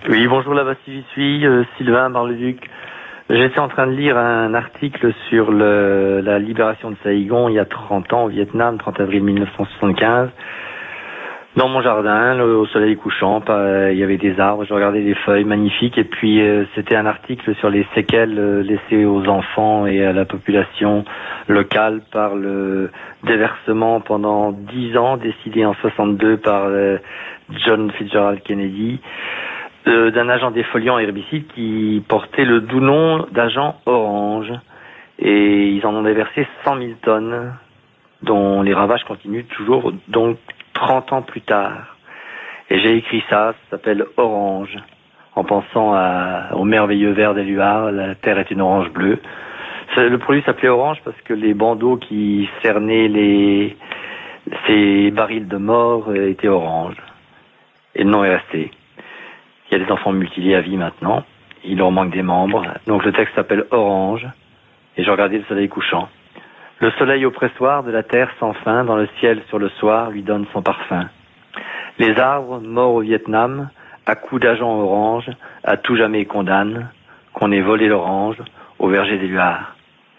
Oui, bonjour, là-bas, j'y suis, Sylvain Bar-le-Duc. J'étais en train de lire un article sur la libération de Saïgon il y a 30 ans au Vietnam, 30 avril 1975. Dans mon jardin, au soleil couchant, il y avait des arbres, je regardais des feuilles magnifiques et puis c'était un article sur les séquelles laissées aux enfants et à la population locale par le déversement pendant 10 ans décidé en 62 par John Fitzgerald Kennedy d'un agent défoliant herbicide qui portait le doux nom d'agent orange. Et ils en ont déversé 100 000 tonnes, dont les ravages continuent toujours, donc 30 ans plus tard. Et j'ai écrit ça s'appelle Orange, en pensant au merveilleux vert des Luards, la terre est une orange bleue. Le produit s'appelait Orange parce que les bandeaux qui cernaient ces barils de mort étaient oranges. Et le nom est resté. Il y a des enfants mutilés à vie maintenant. Il leur manque des membres. Donc le texte s'appelle Orange. Et je regardais le soleil couchant. Le soleil au pressoir de la terre sans fin, dans le ciel sur le soir, lui donne son parfum. Les arbres, morts au Vietnam, à coups d'agent orange, à tout jamais condamnent qu'on ait volé l'orange au verger des Luards.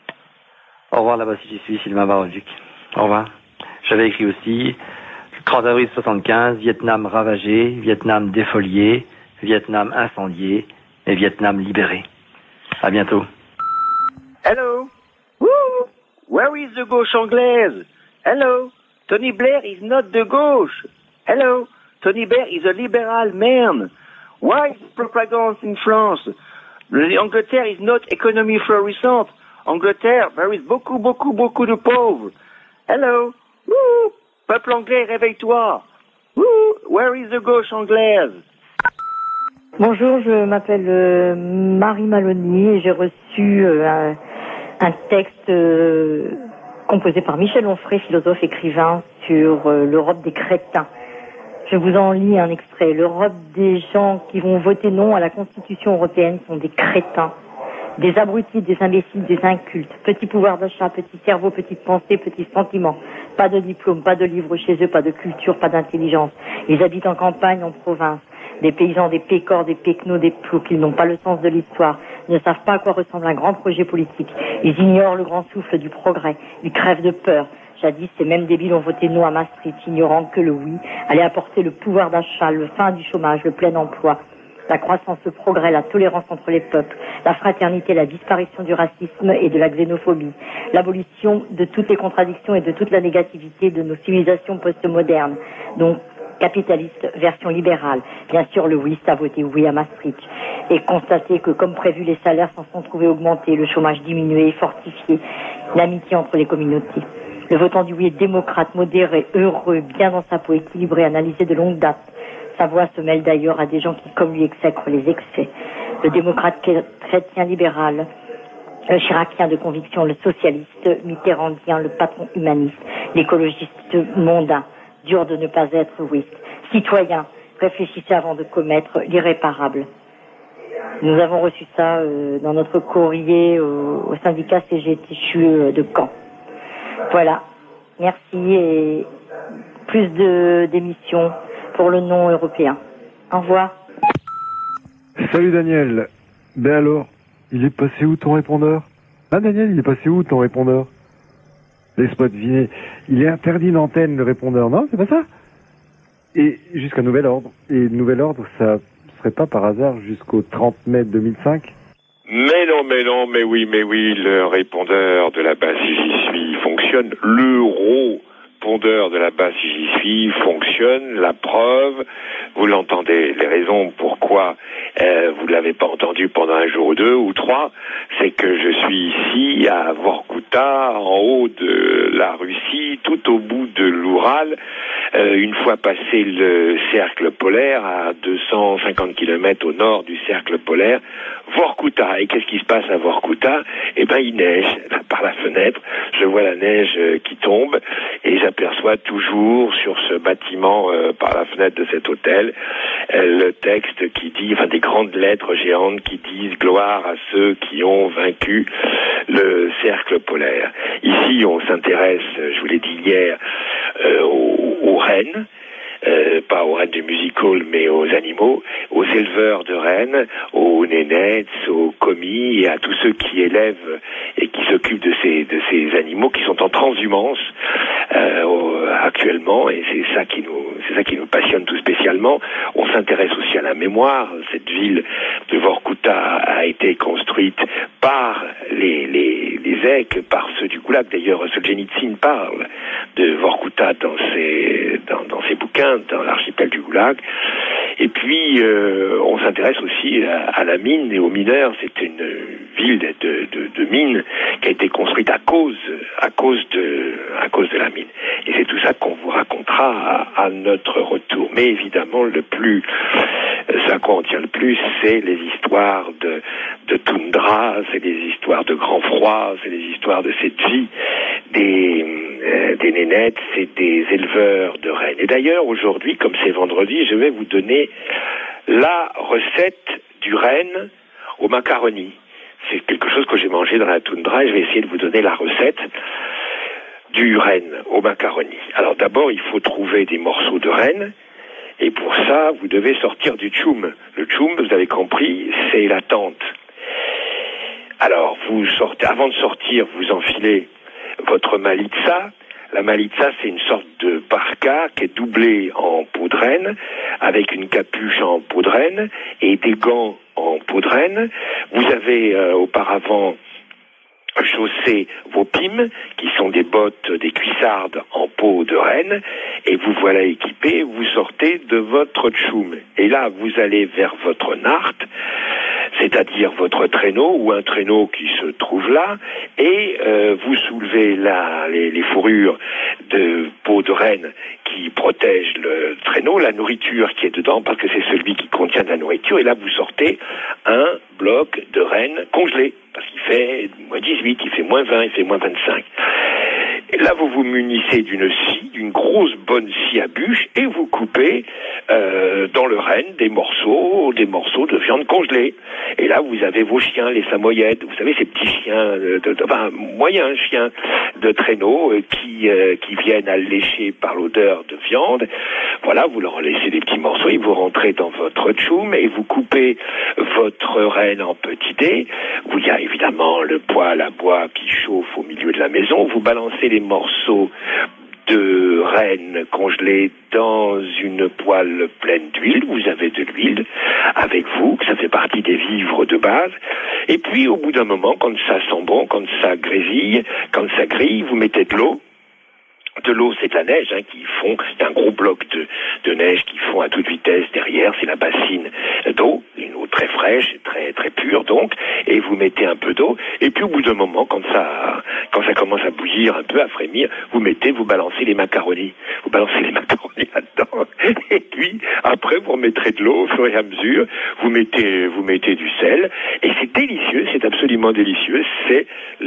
Au revoir, là-bas si j'y suis, Sylvain Bar-le-Duc. Au revoir. J'avais écrit aussi, 30 avril 75, Vietnam ravagé, Vietnam défolié, Vietnam incendié et Vietnam libéré. À bientôt. Hello. Woo! Where is the gauche anglaise? Hello. Tony Blair is not the gauche. Hello. Tony Blair is a liberal man. Why is propaganda in France? L'Angleterre is not economy florissante. Angleterre, there is beaucoup de pauvres. Hello. Woo! Peuple anglais, réveille-toi. Woo! Where is the gauche anglaise? Bonjour, je m'appelle Marie Maloney et j'ai reçu un texte composé par Michel Onfray, philosophe écrivain, sur l'Europe des crétins. Je vous en lis un extrait. L'Europe des gens qui vont voter non à la Constitution européenne sont des crétins, des abrutis, des imbéciles, des incultes. Petit pouvoir d'achat, petit cerveau, petite pensée, petits sentiments. Pas de diplôme, pas de livre chez eux, pas de culture, pas d'intelligence. Ils habitent en campagne, en province. Des paysans, des pécores, des péquenots, des ploucs, ils n'ont pas le sens de l'histoire, ne savent pas à quoi ressemble un grand projet politique. Ils ignorent le grand souffle du progrès, ils crèvent de peur. Jadis, ces mêmes débiles ont voté non à Maastricht, ignorant que le oui allait apporter le pouvoir d'achat, le fin du chômage, le plein emploi, la croissance, le progrès, la tolérance entre les peuples, la fraternité, la disparition du racisme et de la xénophobie, l'abolition de toutes les contradictions et de toute la négativité de nos civilisations postmodernes. Donc, capitaliste, version libérale. Bien sûr, le oui, ça a voté oui à Maastricht. Et constater que, comme prévu, les salaires s'en sont trouvés augmentés, le chômage diminué et fortifié, l'amitié entre les communautés. Le votant du oui est démocrate, modéré, heureux, bien dans sa peau, équilibré, analysé de longue date. Sa voix se mêle d'ailleurs à des gens qui, comme lui, exècrent les excès. Le démocrate chrétien libéral, le chiracien de conviction, le socialiste mitterrandien, le patron humaniste, l'écologiste mondain. Dur de ne pas être oui. Citoyen, réfléchissez avant de commettre l'irréparable. Nous avons reçu ça dans notre courrier au syndicat CGTCHU de Caen. Voilà. Merci et plus d'émissions pour le non européen. Au revoir. Salut Daniel. Ben alors, il est passé où ton répondeur? Ah Daniel, il est passé où ton répondeur? Laisse-moi deviner. Il est interdit d'antenne, le répondeur, non? C'est pas ça? Et jusqu'à nouvel ordre. Et nouvel ordre, ça serait pas par hasard jusqu'au 30 mai 2005? Mais non, mais oui, le répondeur de la base si j'y suis fonctionne. L'euro-pondeur de la base si j'y suis fonctionne. La preuve, vous l'entendez, les raisons pourquoi vous ne l'avez pas entendu pendant un jour ou deux ou trois, c'est que je suis ici à Vorkuta, en haut de la Russie, tout au bout de l'Oural, une fois passé le cercle polaire, à 250 km au nord du cercle polaire, Vorkuta. Et qu'est-ce qui se passe à Vorkuta? Eh ben, il neige. Par la fenêtre, je vois la neige qui tombe et j'aperçois toujours sur ce bâtiment, par la fenêtre de cet hôtel, le texte qui dit, enfin des grandes lettres géantes qui disent gloire à ceux qui ont vaincu le cercle polaire. Ici, on s'intéresse, je vous l'ai dit hier, aux rennes. pas aux rennes du music-hall, mais aux animaux, aux éleveurs de rennes, aux nénettes, aux commis et à tous ceux qui élèvent et qui s'occupent de ces animaux qui sont en transhumance actuellement, et c'est ça qui nous passionne tout spécialement. On s'intéresse aussi à la mémoire. Cette ville de Vorkouta a été construite par les Èques, par ceux du Goulag. D'ailleurs, Solzhenitsyn parle de Vorkouta dans ses bouquins, dans l'archipel du Goulag. Et puis, on s'intéresse aussi à la mine et aux mineurs. C'est une ville de mine qui a été construite à cause de la mine. Et c'est tout ça qu'on vous racontera à notre retour. Mais évidemment, ce à quoi on tient le plus, c'est les histoires de toundra, c'est des histoires de grand froid, c'est des histoires de cette vie des nénettes, c'est des éleveurs de rennes. Et d'ailleurs, aujourd'hui, comme c'est vendredi, je vais vous donner la recette du renne au macaroni. C'est quelque chose que j'ai mangé dans la toundra et je vais essayer de vous donner la recette du renne au macaroni. Alors d'abord, il faut trouver des morceaux de renne. Et pour ça, vous devez sortir du tchoum. Le tchoum, vous avez compris, c'est la tente. Alors, vous sortez, avant de sortir, vous enfilez votre malitsa. La malitsa, c'est une sorte de parka qui est doublée en peau de renne, avec une capuche en peau de renne et des gants en peau de renne. Vous avez auparavant chaussé vos pimes, qui sont des bottes, des cuissardes en peau de renne, et vous voilà équipé, vous sortez de votre tchoum. Et là, vous allez vers votre narte, c'est-à-dire votre traîneau, ou un traîneau qui se trouve là, et vous soulevez les fourrures de peau de renne qui protègent le traîneau, la nourriture qui est dedans, parce que c'est celui qui contient de la nourriture, et là, vous sortez un bloc de renne congelé, parce qu'il fait moins 18, il fait moins 20, il fait moins 25. Et là, vous vous munissez d'une scie, d'une grosse bonne scie à bûche, et vous coupez dans le renne des morceaux de viande congelée. Et là, vous avez vos chiens, les samoyèdes, vous savez, ces petits chiens, moyens chiens de traîneau qui viennent allécher par l'odeur de viande. Voilà, vous leur laissez des petits morceaux et vous rentrez dans votre tchoum et vous coupez votre renne en petits dés. Il y a évidemment le poêle à bois qui chauffe au milieu de la maison. Vous balancez les morceaux de renne congelée dans une poêle pleine d'huile. Vous avez de l'huile avec vous, ça fait partie des vivres de base. Et puis, au bout d'un moment, quand ça sent bon, quand ça grésille, quand ça grille, vous mettez de l'eau. De l'eau, c'est de la neige qui fond. Il y a un gros bloc de neige qui fond à toute vitesse derrière. C'est la bassine d'eau, une eau très fraîche, très très pure donc. Et vous mettez un peu d'eau. Et puis au bout d'un moment, quand ça commence à bouillir un peu, à frémir, vous balancez les macaronis. Vous balancez les macaronis là-dedans. Et puis après, vous remettrez de l'eau au fur et à mesure. Vous mettez du sel. Et c'est délicieux. C'est absolument délicieux. C'est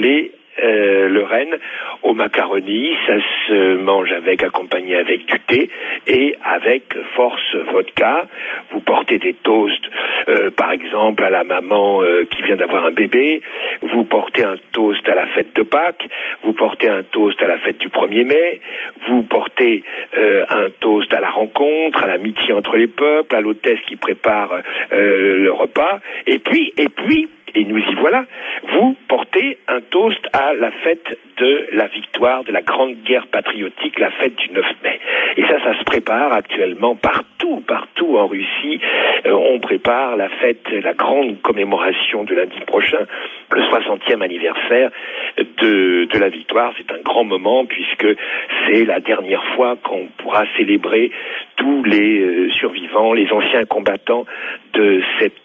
le renne au macaroni, ça se mange accompagné avec du thé et avec force vodka. Vous portez des toasts, par exemple à la maman qui vient d'avoir un bébé. Vous portez un toast à la fête de Pâques. Vous portez un toast à la fête du 1er mai. Vous portez un toast à la rencontre, à l'amitié entre les peuples, à l'hôtesse qui prépare le repas. Et puis, et nous y voilà, vous portez un toast à la fête de la victoire, de la grande guerre patriotique, la fête du 9 mai. Et ça se prépare actuellement partout en Russie. On prépare la fête, la grande commémoration de lundi prochain, le 60e anniversaire de la victoire. C'est un grand moment puisque c'est la dernière fois qu'on pourra célébrer tous les survivants, les anciens combattants de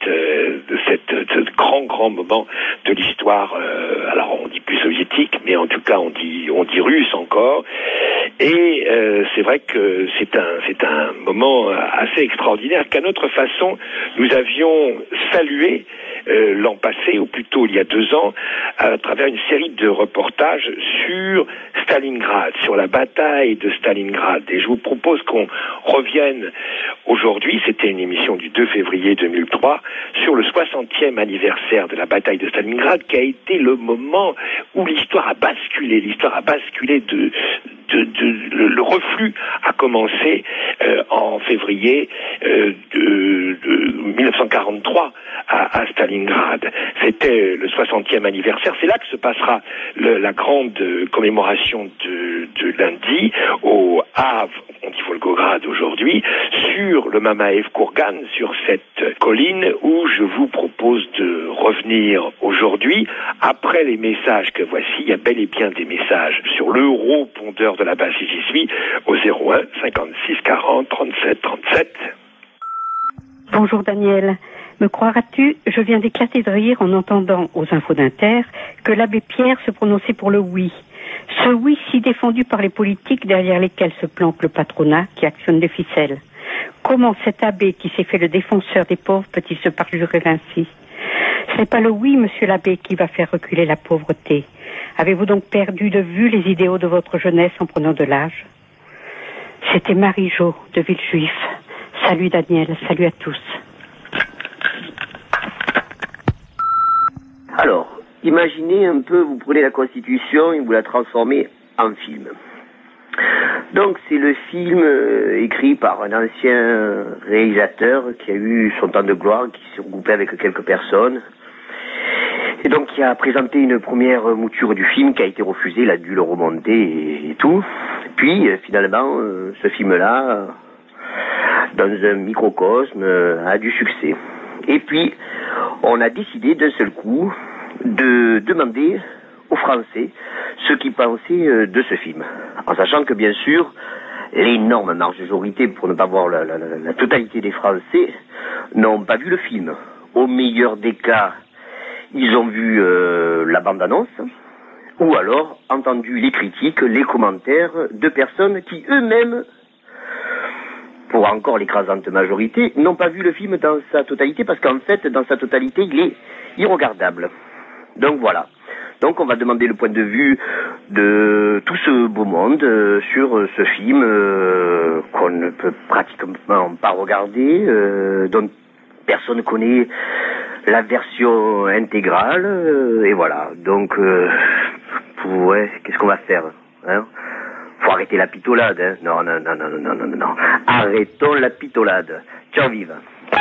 ce grand moment de l'histoire. Alors on dit plus soviétique, mais en tout cas on dit russe encore. Et c'est vrai que c'est un moment assez extraordinaire qu'à notre façon nous avions salué l'an passé, ou plutôt il y a 2 ans, à travers une série de reportages sur Stalingrad, sur la bataille de Stalingrad. Et je vous propose qu'on revienne aujourd'hui, c'était une émission du 2 février 2003, sur le 60e anniversaire de la bataille de Stalingrad, qui a été le moment où l'histoire a basculé. L'histoire a basculé le reflux a commencé en février de 1943 à Stalingrad. C'était le 60e anniversaire. C'est là que se passera la grande commémoration de lundi au Havre, on dit Volgograd aujourd'hui, sur le Mamaev Kurgan, sur cette colline où je vous propose de revenir aujourd'hui. Après les messages que voici, il y a bel et bien des messages sur l'euro-pondeur de la base J'y suis au 01 56 40 37 37. Bonjour Daniel. Me croiras-tu, je viens d'éclater de rire en entendant aux infos d'Inter que l'abbé Pierre se prononçait pour le oui. Ce oui si défendu par les politiques derrière lesquels se planque le patronat qui actionne les ficelles. Comment cet abbé qui s'est fait le défenseur des pauvres peut-il se parjurer ainsi? Ce n'est pas le oui, monsieur l'abbé, qui va faire reculer la pauvreté. Avez-vous donc perdu de vue les idéaux de votre jeunesse en prenant de l'âge? C'était Marie-Jo de Villejuif. Salut Daniel, salut à tous. Alors, imaginez un peu, vous prenez la Constitution et vous la transformez en film. Donc c'est le film écrit par un ancien réalisateur qui a eu son temps de gloire, qui s'est regroupé avec quelques personnes. Et donc qui a présenté une première mouture du film qui a été refusée, il a dû le remonter et tout. Puis finalement, ce film-là, dans un microcosme, a du succès. Et puis, on a décidé d'un seul coup de demander aux Français ce qu'ils pensaient de ce film. En sachant que, bien sûr, l'énorme majorité, pour ne pas voir la totalité des Français, n'ont pas vu le film. Au meilleur des cas, ils ont vu la bande-annonce, ou alors entendu les critiques, les commentaires de personnes qui eux-mêmes, pour encore l'écrasante majorité, n'ont pas vu le film dans sa totalité, parce qu'en fait, dans sa totalité, il est irregardable. Donc voilà. Donc on va demander le point de vue de tout ce beau monde sur ce film qu'on ne peut pratiquement pas regarder, dont personne ne connaît la version intégrale, et voilà. Donc, ouais, qu'est-ce qu'on va faire, hein? Faut arrêter la pitolade, hein? Non. Arrêtons la pitolade. Ciao, vive.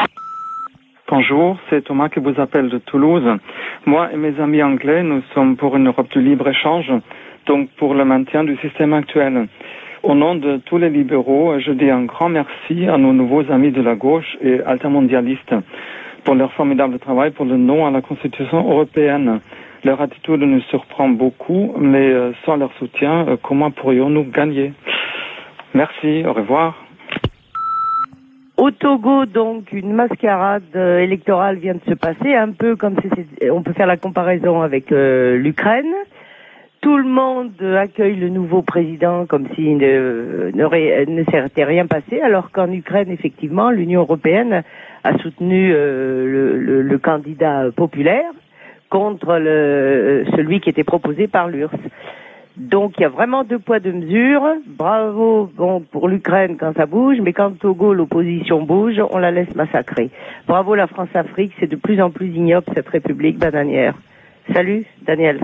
Bonjour, c'est Thomas qui vous appelle de Toulouse. Moi et mes amis anglais, nous sommes pour une Europe du libre-échange, donc pour le maintien du système actuel. Au nom de tous les libéraux, je dis un grand merci à nos nouveaux amis de la gauche et altermondialistes pour leur formidable travail pour le non à la Constitution européenne. Leur attitude nous surprend beaucoup, mais sans leur soutien, comment pourrions-nous gagner? Merci, au revoir. Au Togo, donc, une mascarade électorale vient de se passer, un peu comme on peut faire la comparaison avec l'Ukraine. Tout le monde accueille le nouveau président comme s'il ne s'était rien passé, alors qu'en Ukraine, effectivement, l'Union européenne a soutenu le candidat populaire contre celui qui était proposé par l'URSS. Donc il y a vraiment 2 poids 2 mesures. Bravo pour l'Ukraine quand ça bouge, mais quand Togo l'opposition bouge, on la laisse massacrer. Bravo la France-Afrique, c'est de plus en plus ignoble cette république bananière. Salut Daniel.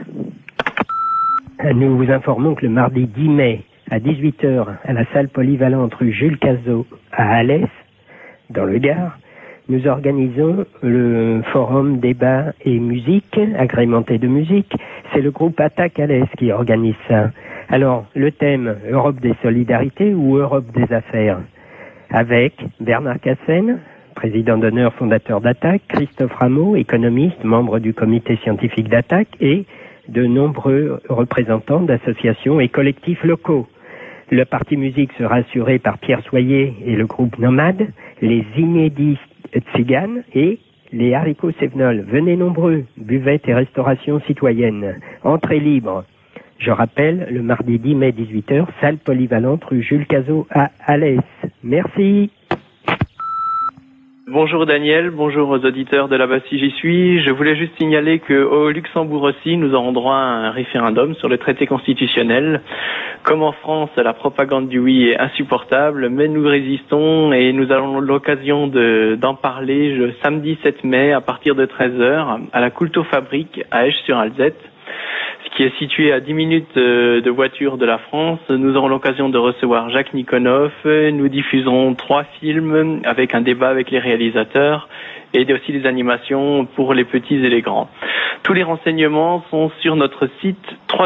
Nous vous informons que le mardi 10 mai à 18h à la salle polyvalente rue Jules Cazot à Alès, dans le Gard, nous organisons le forum débat et musique, agrémenté de musique. C'est le groupe Attaque Alès qui organise ça. Alors, le thème Europe des solidarités ou Europe des affaires, avec Bernard Cassen, président d'honneur fondateur d'Attaque, Christophe Rameau, économiste, membre du comité scientifique d'Attaque, et de nombreux représentants d'associations et collectifs locaux. Le parti musique sera assuré par Pierre Soyer et le groupe Nomade, les Inédits Tziganes et les Haricots Sévenol. Venez nombreux, buvette et restauration citoyenne. Entrée libre. Je rappelle, le mardi 10 mai 18h, salle polyvalente rue Jules Cazot à Alès. Merci. Bonjour Daniel, bonjour aux auditeurs de là-bas si j'y suis. Je voulais juste signaler qu'au Luxembourg aussi, nous aurons droit à un référendum sur le traité constitutionnel. Comme en France, la propagande du oui est insupportable, mais nous résistons et nous avons l'occasion d'en parler le samedi 7 mai à partir de 13h à la Coulteau-Fabrique à Esch-sur-Alzette, qui est situé à 10 minutes de voiture de la France. Nous aurons l'occasion de recevoir Jacques Nikonov. Nous diffuserons 3 films avec un débat avec les réalisateurs et aussi des animations pour les petits et les grands. Tous les renseignements sont sur notre site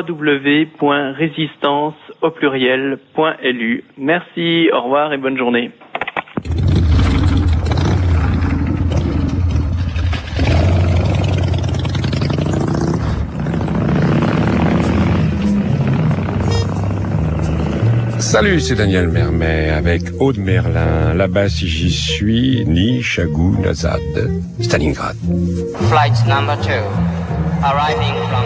www.résistance.lu. Merci, au revoir et bonne journée. Salut, c'est Daniel Mermet avec Aude Merlin. Là-bas, si j'y suis, ni Chagou, Nazad, Stalingrad. Flight number 2, arriving from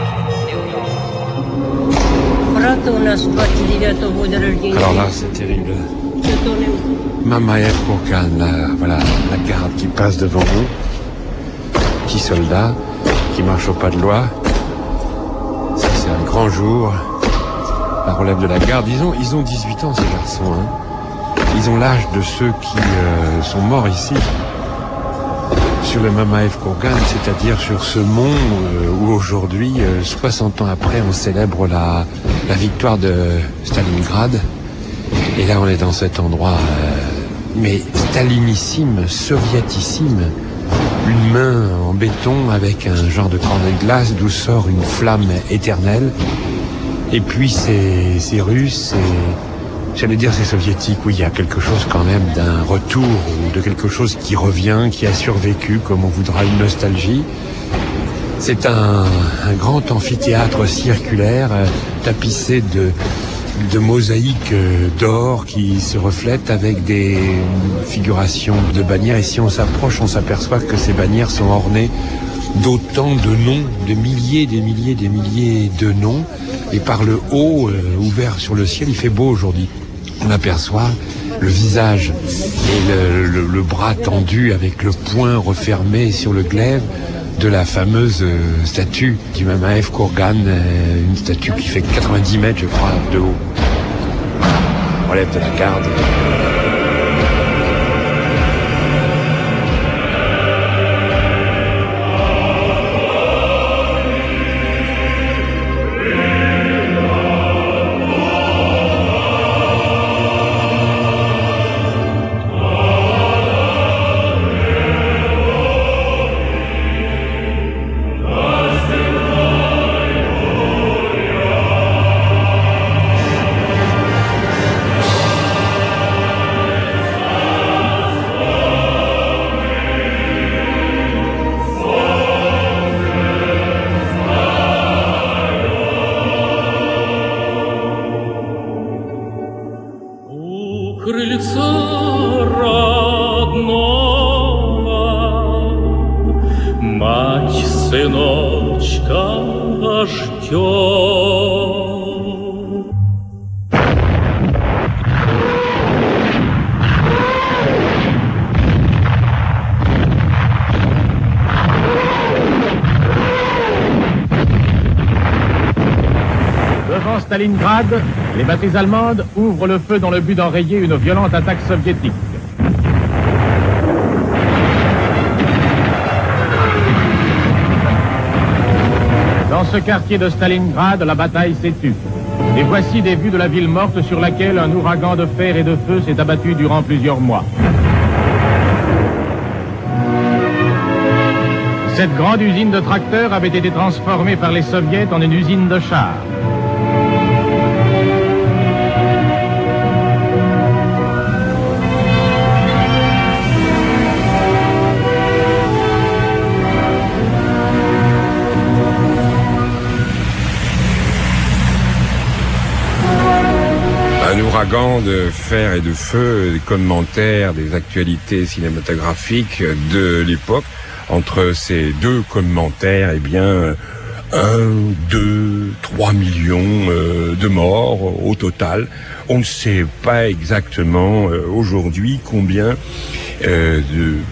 New York. Alors là, c'est terrible. Mamaev Kourgan, voilà, la garde qui passe devant nous. Petit soldat qui marche au pas de loi. Ça, c'est un grand jour. La relève de la garde, ils ont 18 ans ces garçons, hein. Ils ont l'âge de ceux qui sont morts ici, sur le Mamaev Kourgan, c'est-à-dire sur ce mont où aujourd'hui, 60 ans après, on célèbre la victoire de Stalingrad. Et là, on est dans cet endroit, mais stalinissime, soviétissime, une main en béton avec un genre de cornet de glace d'où sort une flamme éternelle. Et puis c'est russe, j'allais dire c'est soviétique, oui, il y a quelque chose quand même d'un retour, ou de quelque chose qui revient, qui a survécu, comme on voudra, une nostalgie. C'est un grand amphithéâtre circulaire, tapissé de mosaïques d'or qui se reflètent avec des figurations de bannières. Et si on s'approche, on s'aperçoit que ces bannières sont ornées d'autant de noms, de milliers de noms. Et par le haut, ouvert sur le ciel, il fait beau aujourd'hui. On aperçoit le visage et le bras tendu avec le poing refermé sur le glaive de la fameuse statue du Mamaev Kourgan, une statue qui fait 90 mètres, je crois, de haut. Relève de la garde. Stalingrad, les batteries allemandes ouvrent le feu dans le but d'enrayer une violente attaque soviétique. Dans ce quartier de Stalingrad, la bataille s'est tue. Et voici des vues de la ville morte sur laquelle un ouragan de fer et de feu s'est abattu durant plusieurs mois. Cette grande usine de tracteurs avait été transformée par les soviets en une usine de chars. Un ouragan de fer et de feu, des commentaires, des actualités cinématographiques de l'époque. Entre ces deux commentaires, eh bien, 1, 2, 3 millions de morts au total. On ne sait pas exactement aujourd'hui combien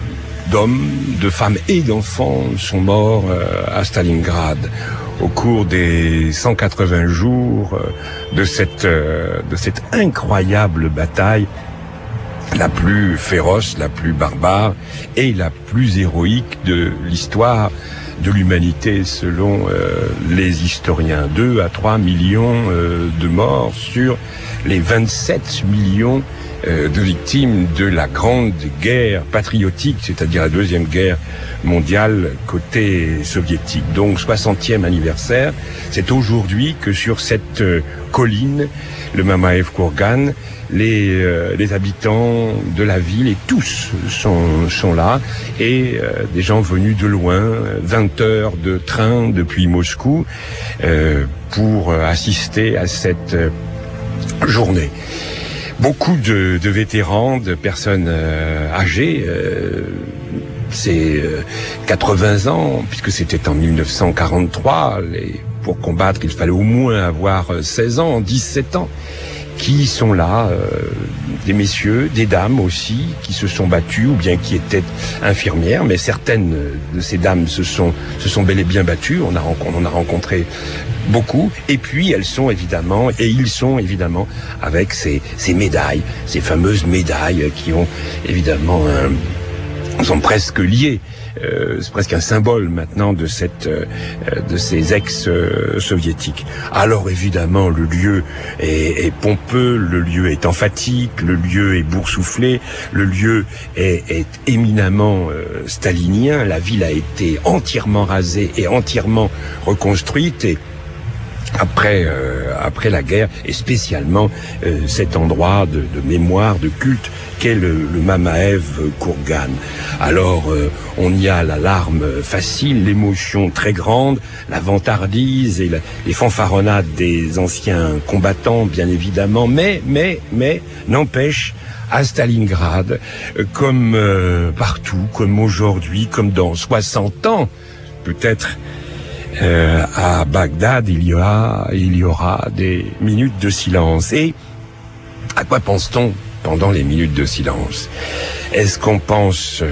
d'hommes, de femmes et d'enfants sont morts à Stalingrad au cours des 180 jours de cette incroyable bataille, la plus féroce, la plus barbare et la plus héroïque de l'histoire de l'humanité selon les historiens. 2 à 3 millions de morts sur les 27 millions de victimes de la grande guerre patriotique, c'est-à-dire la deuxième guerre mondiale côté soviétique. Donc 60e anniversaire, c'est aujourd'hui que sur cette colline, le Mamaev Kurgan, les habitants de la ville et tous sont là et des gens venus de loin, 20 heures de train depuis Moscou pour assister à cette journée. Beaucoup de vétérans, de personnes âgées, c'est 80 ans, puisque c'était en 1943, pour combattre, il fallait au moins avoir 16 ans, 17 ans, qui sont là, des messieurs, des dames aussi, qui se sont battues, ou bien qui étaient infirmières, mais certaines de ces dames se sont bel et bien battues, on en a rencontré beaucoup, et puis ils sont évidemment avec ces médailles, ces fameuses médailles qui ont évidemment sont presque liées. C'est presque un symbole maintenant de ces ex-soviétiques. Alors évidemment, le lieu est pompeux, le lieu est emphatique, le lieu est boursouflé, le lieu est éminemment stalinien. La ville a été entièrement rasée et entièrement reconstruite et après la guerre, et spécialement cet endroit de mémoire, de culte qu'est le Mamaev Kurgan. Alors on y a la larme facile, l'émotion très grande, la vantardise et les fanfaronnades des anciens combattants, bien évidemment, mais n'empêche, à Stalingrad, comme partout, comme aujourd'hui, comme dans 60 ans, peut-être, à Bagdad, il y aura des minutes de silence. Et à quoi pense-t-on pendant les minutes de silence? Est-ce qu'on pense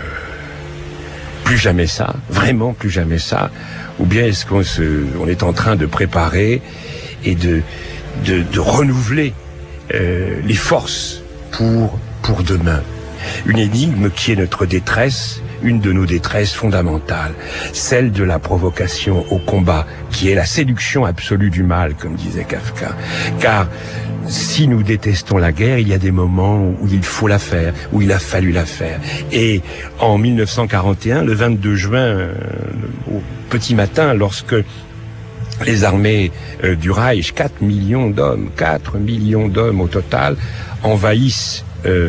plus jamais ça, vraiment plus jamais ça, ou bien est-ce qu'on est en train de préparer et de renouveler les forces pour demain? Une énigme qui est notre détresse, une de nos détresses fondamentales, celle de la provocation au combat, qui est la séduction absolue du mal, comme disait Kafka. Car si nous détestons la guerre, il y a des moments où il faut la faire, où il a fallu la faire. Et en 1941, le 22 juin, au petit matin, lorsque les armées du Reich, 4 millions d'hommes au total, envahissent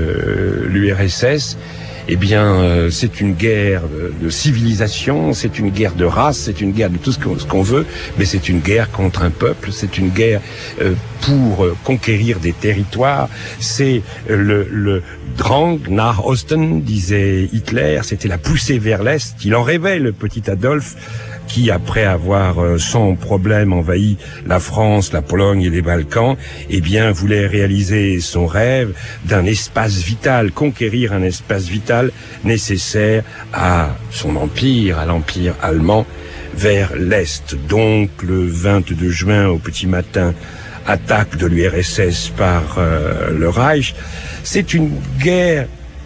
l'URSS, eh bien, c'est une guerre de civilisation, c'est une guerre de race, c'est une guerre de tout ce qu'on veut, mais c'est une guerre contre un peuple, c'est une guerre pour conquérir des territoires, c'est le Drang nach Osten, disait Hitler, c'était la poussée vers l'Est. Il en rêvait, le petit Adolphe, qui, après avoir sans problème envahi la France, la Pologne et les Balkans, eh bien, voulait réaliser son rêve d'un espace vital, conquérir un espace vital nécessaire à son empire, à l'empire allemand, vers l'Est. Donc, le 22 juin, au petit matin, attaque de l'URSS par le Reich. C'est une guerre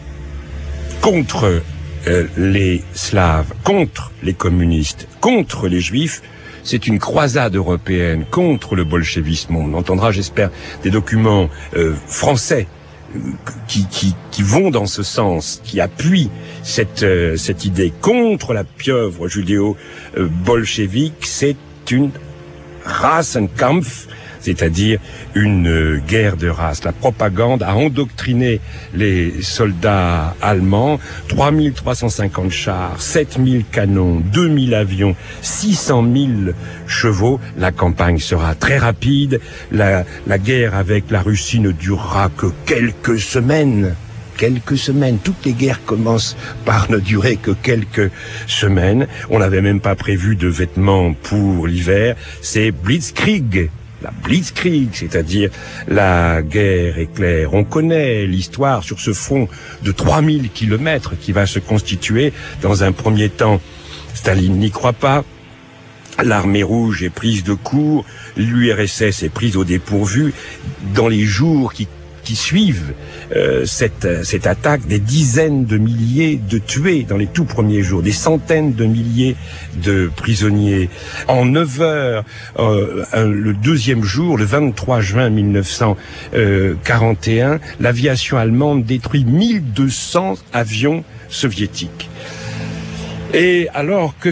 contre les Slaves, contre les communistes, contre les Juifs. C'est une croisade européenne contre le bolchevisme. On entendra, j'espère, des documents français qui vont dans ce sens, qui appuient cette idée contre la pieuvre judéo-bolchevique. C'est une Rassenkampf, c'est-à-dire une guerre de race. La propagande a endoctriné les soldats allemands, 3350 chars, 7000 canons, 2000 avions, 600 000 chevaux. La campagne sera très rapide. La guerre avec la Russie ne durera que quelques semaines. Toutes les guerres commencent par ne durer que quelques semaines. On n'avait même pas prévu de vêtements pour l'hiver. C'est Blitzkrieg la Blitzkrieg, c'est-à-dire la guerre éclair. On connaît l'histoire sur ce front de 3000 kilomètres qui va se constituer. Dans un premier temps, Staline n'y croit pas. L'armée rouge est prise de court, l'URSS est prise au dépourvu. Dans les jours qui suivent cette attaque, des dizaines de milliers de tués dans les tout premiers jours, des centaines de milliers de prisonniers. En 9 heures, le deuxième jour, le 23 juin 1941, l'aviation allemande détruit 1200 avions soviétiques. Et alors, que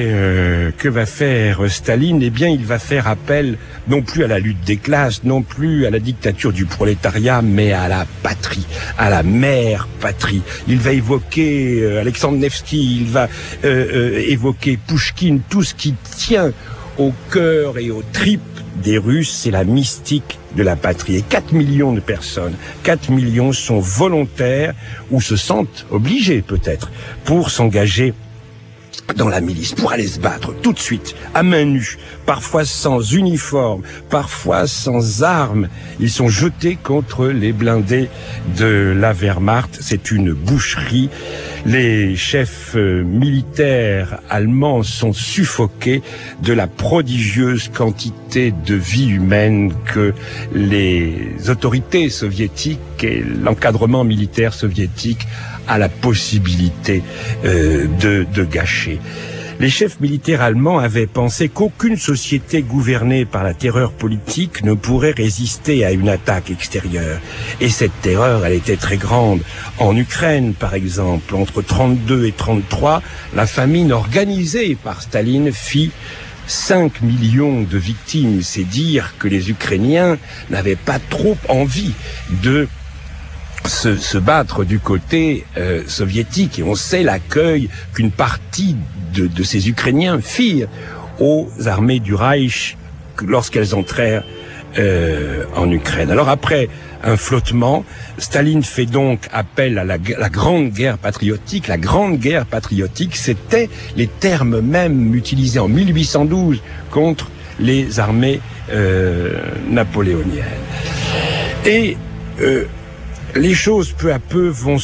va faire Staline? Eh bien, il va faire appel non plus à la lutte des classes, non plus à la dictature du prolétariat, mais à la patrie, à la mère patrie. Il va évoquer Alexandre Nevsky, il va évoquer Pouchkine, tout ce qui tient au cœur et aux tripes des Russes, c'est la mystique de la patrie. Et 4 millions de personnes, 4 millions sont volontaires ou se sentent obligés peut-être pour s'engager dans la milice, pour aller se battre tout de suite, à main nue, parfois sans uniforme, parfois sans armes. Ils sont jetés contre les blindés de la Wehrmacht. C'est une boucherie. Les chefs militaires allemands sont suffoqués de la prodigieuse quantité de vie humaine que les autorités soviétiques et l'encadrement militaire soviétique a la possibilité de gâcher. Les chefs militaires allemands avaient pensé qu'aucune société gouvernée par la terreur politique ne pourrait résister à une attaque extérieure. Et cette terreur, elle était très grande. En Ukraine, par exemple, entre 32 et 33, la famine organisée par Staline fit 5 millions de victimes. C'est dire que les Ukrainiens n'avaient pas trop envie de se battre du côté soviétique. Et on sait l'accueil qu'une partie de ces Ukrainiens firent aux armées du Reich lorsqu'elles entrèrent en Ukraine. Alors après un flottement, Staline fait donc appel à la grande guerre patriotique. La grande guerre patriotique, c'était les termes mêmes utilisés en 1812 contre les armées napoléoniennes. Et les choses peu à peu vont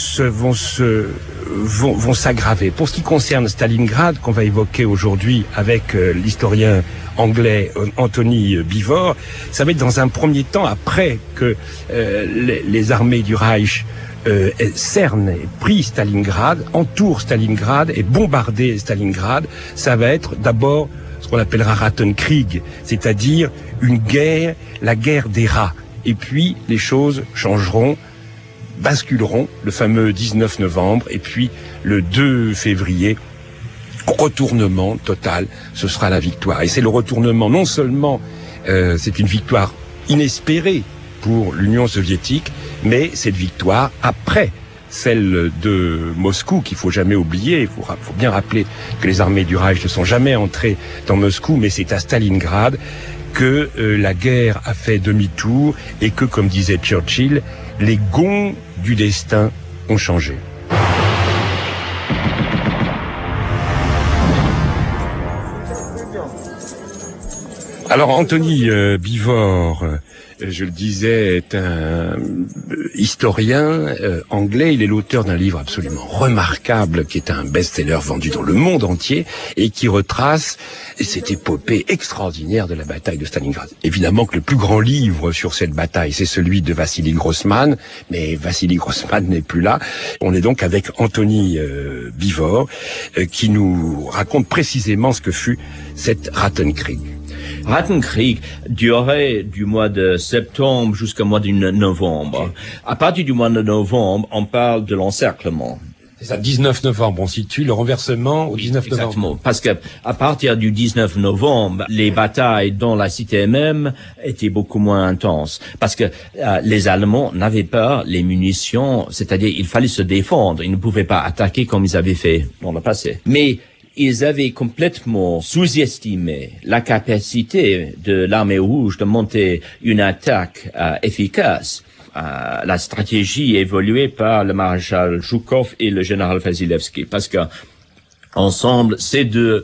s'aggraver. Pour ce qui concerne Stalingrad, qu'on va évoquer aujourd'hui avec l'historien anglais Anthony Beevor, ça va être dans un premier temps, après que les armées du Reich cernent et prient Stalingrad, entourent Stalingrad et bombardent Stalingrad, ça va être d'abord ce qu'on appellera Rattenkrieg, c'est-à-dire une guerre, la guerre des rats. Et puis les choses changeront, basculeront le fameux 19 novembre et puis le 2 février, retournement total, ce sera la victoire. Et c'est le retournement, non seulement c'est une victoire inespérée pour l'Union soviétique, mais cette victoire après celle de Moscou, qu'il faut jamais oublier. Il faut bien rappeler que les armées du Reich ne sont jamais entrées dans Moscou, mais c'est à Stalingrad que la guerre a fait demi-tour et que, comme disait Churchill, les gonds du destin ont changé. Alors Anthony Beevor, je le disais, est un historien anglais. Il est l'auteur d'un livre absolument remarquable qui est un best-seller vendu dans le monde entier et qui retrace cette épopée extraordinaire de la bataille de Stalingrad. Évidemment que le plus grand livre sur cette bataille, c'est celui de Vassili Grossman, mais Vassili Grossman n'est plus là. On est donc avec Anthony Beevor qui nous raconte précisément ce que fut cette Rattenkrieg. Rattenkrieg durait du mois de septembre jusqu'au mois de novembre. À partir du mois de novembre, on parle de l'encerclement. C'est ça, 19 novembre, on situe le renversement au 19 novembre. Exactement, parce que à partir du 19 novembre, les batailles dans la cité elle-même étaient beaucoup moins intenses, parce que les Allemands n'avaient pas les munitions, c'est-à-dire il fallait se défendre, ils ne pouvaient pas attaquer comme ils avaient fait dans le passé. Mais ils avaient complètement sous-estimé la capacité de l'armée rouge de monter une attaque efficace. La stratégie évoluée par le maréchal Zhukov et le général Vasilevski, parce que ensemble, ces deux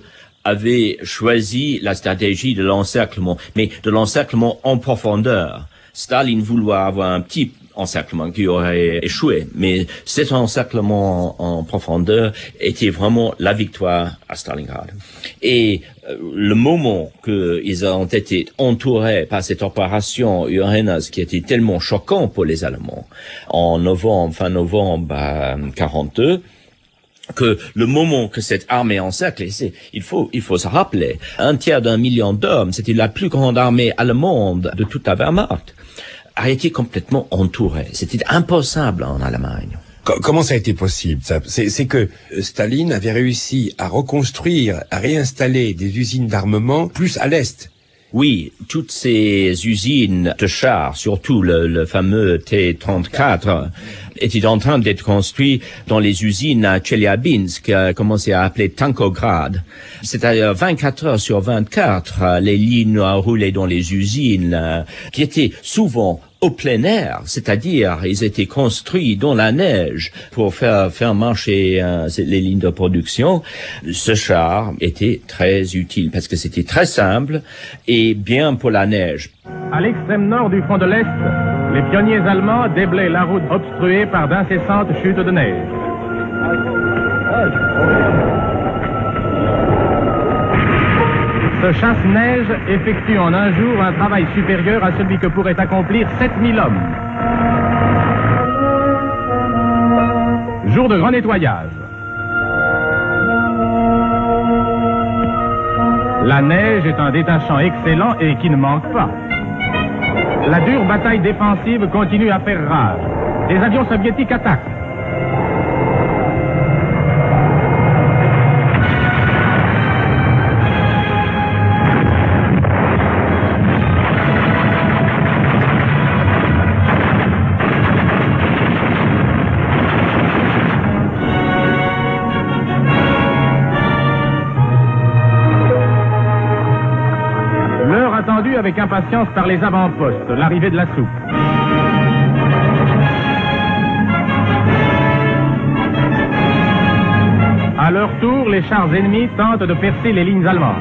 avait choisi la stratégie de l'encerclement, mais de l'encerclement en profondeur. Staline voulait avoir un petit encerclement qui aurait échoué, mais cet encerclement en profondeur était vraiment la victoire à Stalingrad. Et le moment qu'ils ont été entourés par cette opération Uranus qui était tellement choquant pour les Allemands en fin novembre 42, que le moment que cette armée encerclée, il faut se rappeler, 1/3 million d'hommes, c'était la plus grande armée allemande de toute la Wehrmacht, a été complètement entourée. C'était impossible en Allemagne. Comment ça a été possible, ça? C'est que Staline avait réussi à reconstruire, à réinstaller des usines d'armement plus à l'est. Oui, toutes ces usines de chars, surtout le fameux T-34, étaient en train d'être construits dans les usines à Tcheliabinsk, commencé à appeler Tankograd. C'est-à-dire 24 heures sur 24, les lignes roulaient dans les usines, qui étaient souvent au plein air, c'est-à-dire ils étaient construits dans la neige pour faire marcher les lignes de production. Ce char était très utile parce que c'était très simple et bien pour la neige. À l'extrême nord du front de l'Est, les pionniers allemands déblaient la route obstruée par d'incessantes chutes de neige. Ce chasse-neige effectue en un jour un travail supérieur à celui que pourraient accomplir 7000 hommes. Jour de grand nettoyage. La neige est un détachant excellent et qui ne manque pas. La dure bataille défensive continue à faire rage. Les avions soviétiques attaquent. Avec impatience par les avant-postes, l'arrivée de la soupe. À leur tour, les chars ennemis tentent de percer les lignes allemandes.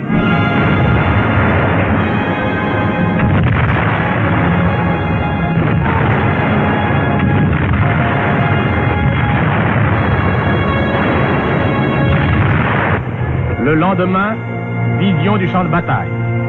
Le lendemain, vision du champ de bataille.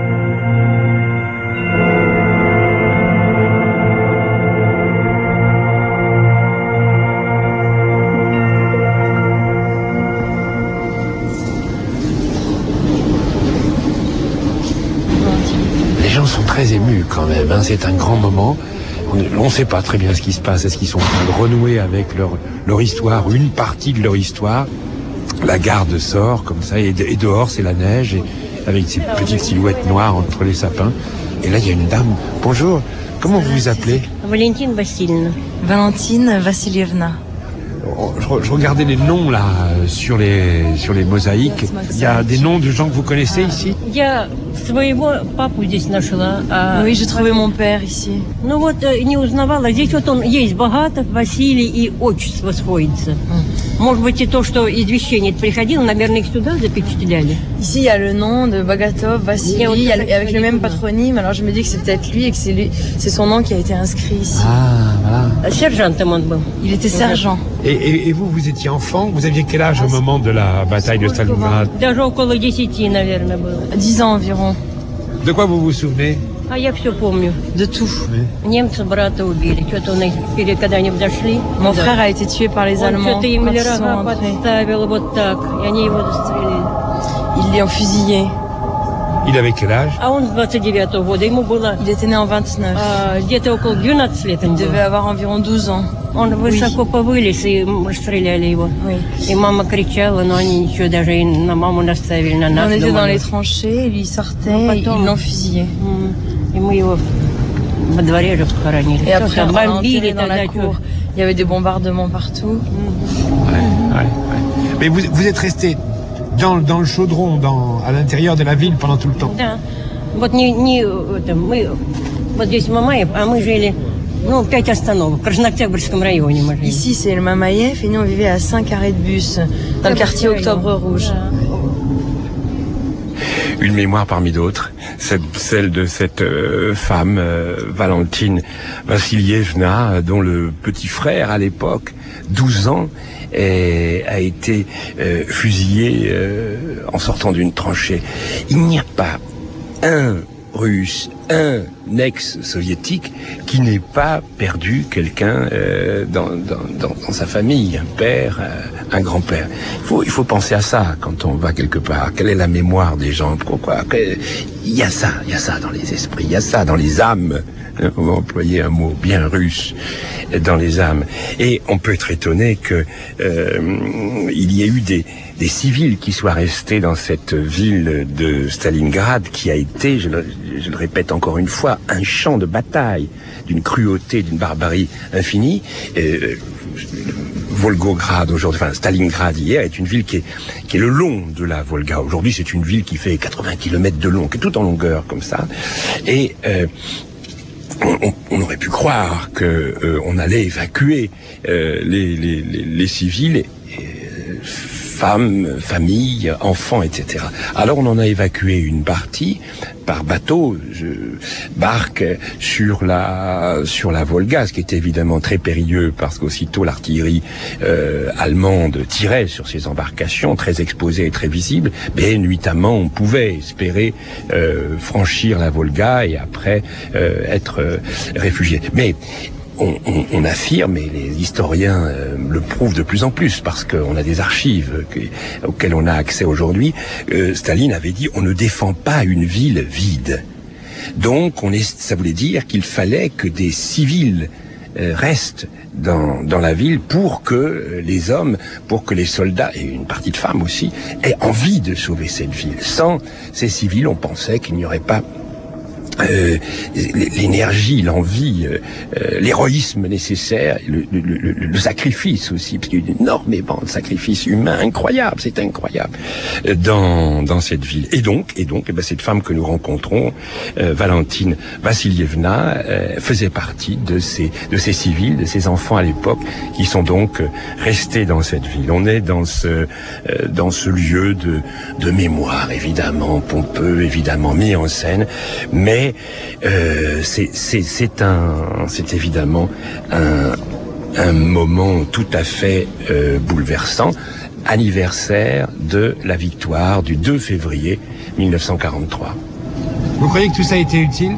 Sont très émus quand même, hein. C'est un grand moment. On ne sait pas très bien ce qui se passe. Est-ce qu'ils sont en train de renouer avec leur histoire, une partie de leur histoire? La garde sort comme ça, et dehors c'est la neige, et avec ces petites silhouettes noires entre les sapins. Et là il y a une dame. Bonjour, comment vous vous appelez? Valentine Vassilievna. Valentine Vassilievna. Je regardais les noms là sur les mosaïques. Il y a des noms de gens que vous connaissez ici? Oui, j'ai trouvé mon père ici. Ну вот не узнавала. Здесь вот он есть Богатов, Василий и отчество сходится. Может быть и то, что извещение приходило, наверное, их сюда запечатляли. Ici, il y a le nom de Bogatov, Vassili, avec le même patronyme. Alors je me dis que c'est peut-être lui et que c'est son nom qui a été inscrit ici. Ah, voilà. Сержантом он был. Il était sergent. Et vous étiez enfant? Vous aviez quel âge au moment de la bataille de Stalingrad? Даже около 10, наверное, было. 10 ans environ. De quoi vous vous souvenez? А я все помню. De tout. Немцы брата убили. Что-то он их, когда они подошли. Mon frère a été tué par les Allemands. Он что-то им рога подставил вот так, и они его застрелили. Ils l'ont fusillé. Il avait quel âge? А он с 29-го года, ему было... Il était né en 29. Где-то около 12 лет. Il devait avoir environ 12 ans. Он высоко повылез, и стреляли его. И мама кричала, но они ничего даже и на маму наставили, на нас. On était dans les tranchées, lui sortait, ils l'ont fusillé. И мы его во дворе же похоронили. Et après, on l'a enterré dans la cour. Il y avait des bombardements partout. Ouais. Mais vous êtes resté dans le chaudron, à l'intérieur de la ville pendant tout le temps? Да. Вот мы вот здесь Мамаев, а мы жили 5 остановок в Краснооктябрьском районе. Ici c'est le Mamaïev et nous on vivait à 5 arrêts de bus dans le quartier Octobre Rouge. une mémoire parmi d'autres, celle de cette femme, Valentine Vassilievna, dont le petit frère à l'époque, 12 ans, a été fusillé en sortant d'une tranchée. Il n'y a pas un Russe, un ex-soviétique qui n'ait pas perdu quelqu'un dans sa famille, un père, un grand-père. Il faut penser à ça quand on va quelque part. Quelle est la mémoire des gens? Pourquoi? Il y a ça dans les esprits, il y a ça dans les âmes. On va employer un mot bien russe, dans les âmes. Et on peut être étonné que il y ait eu des civils qui soient restés dans cette ville de Stalingrad, qui a été, je le répète encore une fois, un champ de bataille d'une cruauté, d'une barbarie infinie. Volgograd aujourd'hui, enfin Stalingrad hier, est une ville qui est le long de la Volga. Aujourd'hui, c'est une ville qui fait 80 km de long, qui est tout en longueur comme ça. Et on aurait pu croire que on allait évacuer les civils, femmes, familles, enfants, etc. Alors on en a évacué une partie par bateau, barque sur la Volga, ce qui était évidemment très périlleux parce qu'aussitôt l'artillerie allemande tirait sur ces embarcations très exposées et très visibles. Mais nuitamment on pouvait espérer franchir la Volga et après être réfugié. Mais on affirme, et les historiens le prouvent de plus en plus, parce qu'on a des archives auxquelles on a accès aujourd'hui, Staline avait dit « on ne défend pas une ville vide ». Donc ça voulait dire qu'il fallait que des civils restent dans la ville pour que les hommes, pour que les soldats, et une partie de femmes aussi, aient envie de sauver cette ville. Sans ces civils, on pensait qu'il n'y aurait pas l'énergie, l'envie, l'héroïsme nécessaire, le sacrifice aussi, parce qu'il y a eu énormément de sacrifices humains incroyables, c'est incroyable, dans cette ville. Et donc, cette femme que nous rencontrons, Valentine Vassilievna, faisait partie de ces civils, de ces enfants à l'époque, qui sont donc restés dans cette ville. On est dans ce lieu de mémoire, évidemment pompeux, évidemment mis en scène, mais c'est évidemment un moment tout à fait bouleversant, anniversaire de la victoire du 2 février 1943. Vous croyez que tout ça a été utile?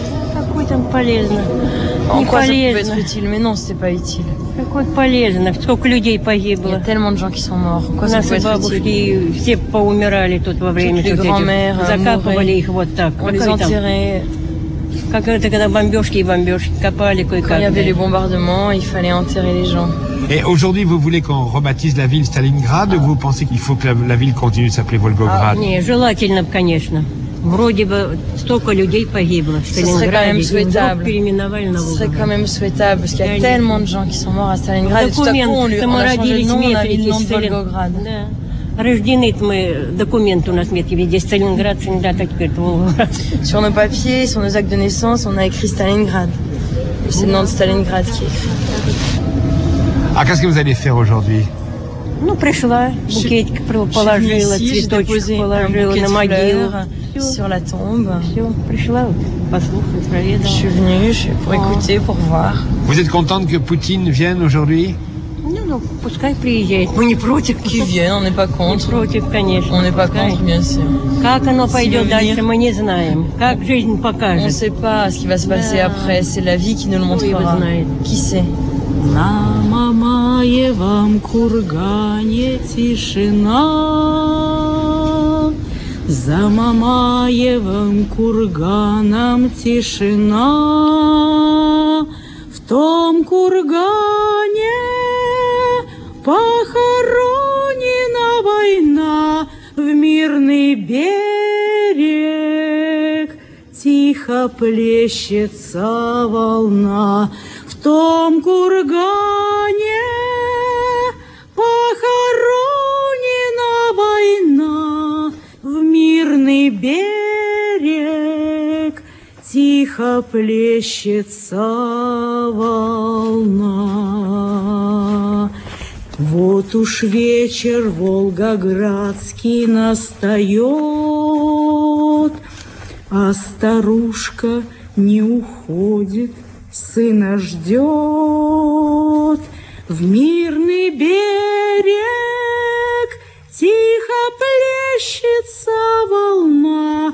En quoi ça pouvait être utile? Mais non, c'était pas utile. Il y a tellement de gens qui sont morts. Quoi ça pouvait être utile? Toutes les grands-mères mouraient. On les enterrait. Quand il y avait les bombardements, il fallait enterrer les gens. Et aujourd'hui, vous voulez qu'on rebaptise la ville Stalingrad, ou vous pensez qu'il faut que la ville continue de s'appeler Volgograd? Ce serait quand même souhaitable, parce qu'il y a tellement de gens qui sont morts à Stalingrad, et tout à coup on a changé de nom, on a mis le nom de Volgograd. Sur nos papiers, sur nos actes de naissance, on a écrit Stalingrad. C'est le nom de Stalingrad qui est écrit. Ah, qu'est-ce que vous allez faire aujourd'hui? Je suis venue ici, j'ai déposé un bouquet de fleurs sur la tombe. Je suis venue pour écouter, pour voir. Vous êtes contente que Poutine vienne aujourd'hui? Qui viennent, on n'est pas contre. On n'est pas contre, bien sûr. On ne sait pas ce qui va se passer après. C'est la vie qui nous le montrera. Qui sait? На Мамаевом кургане тишина, за Мамаевым курганом тишина, в том кургане похоронена война, в мирный берег тихо плещется волна. В том кургане похоронена война, в мирный берег тихо плещется волна. Вот уж вечер волгоградский настает, а старушка не уходит, сына ждет. В мирный берег тихо плещется волна,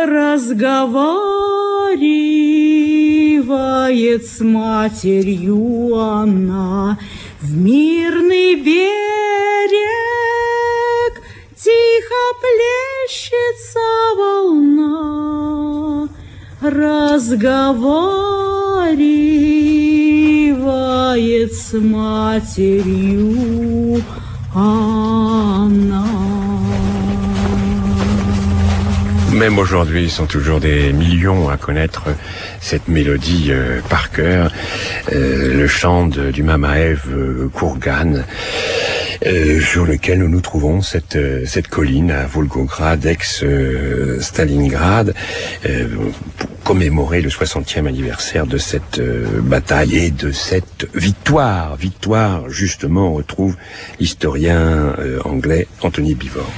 разговаривает с матерью она. В мирный берег тихо плещется волна, разговаривает с матерью она. Même aujourd'hui, ils sont toujours des millions à connaître cette mélodie par cœur, le chant du Mamaev Kourgan, sur lequel nous nous trouvons, cette colline à Volgograd, ex-Stalingrad, pour commémorer le 60e anniversaire de cette bataille et de cette victoire. Victoire, justement, retrouve l'historien anglais Anthony Beevor.